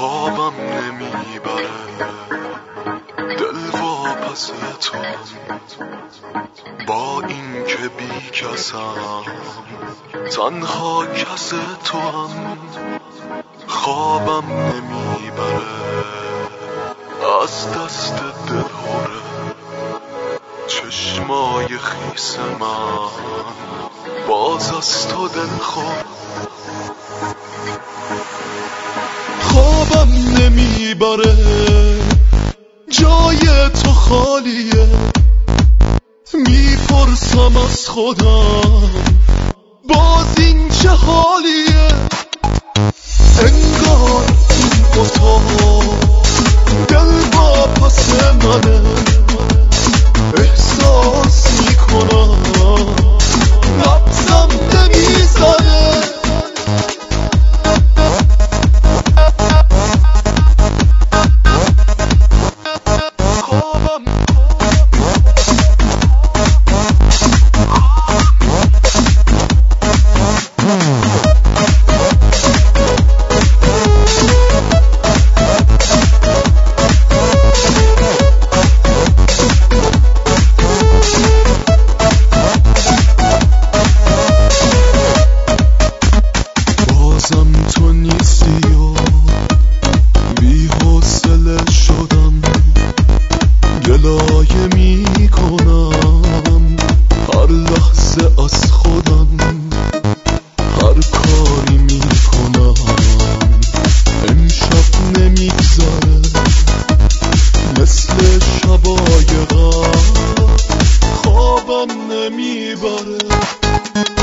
خوابم نمیبره، دل واپس توام، با این که بی کسم، تنها کس توام. خوابم نمیبره، از دست دل هره، چشمای خیس من باز از تو دل خور. خوابم نمیبره، جای تو خالیه، میپرسم از خودم باز این چه حالیه. انگار این اتاق دل واپس منه، احساس میکنم نبضم نمیزنه. تو نیستی و بی حوصله شدم، گلایه میکنم هر لحظه از خودم، هر کاری میکنم امشب نمیگذره، مثل شبای قبل خوابم نمیبره.